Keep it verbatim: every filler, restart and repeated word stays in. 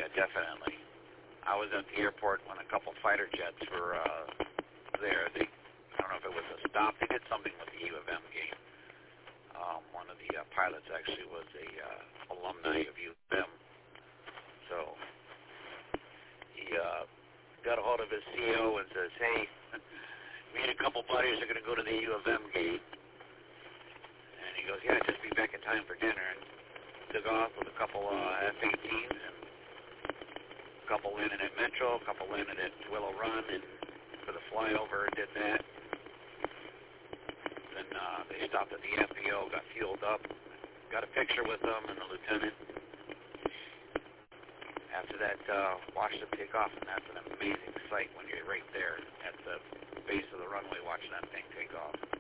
yeah, definitely. I was at the airport when a couple fighter jets were uh, there. They, I don't know if it was a stop. They did something with the U of M game. Um, one of the uh, pilots actually was a uh, alumni of U of M. So he uh, got a hold of his C O and says, hey, me and a couple buddies are going to go to the U of M game. And he goes, yeah, just be back in time for dinner. And took off with a couple uh, F eighteens and a couple landed at Metro, a couple landed at Willow Run, and for the flyover did that. Then uh, they stopped at the F B O, got fueled up, got a picture with them and the lieutenant. After that, uh, watched them take off, and that's an amazing sight when you're right there at the base of the runway watching that thing take off.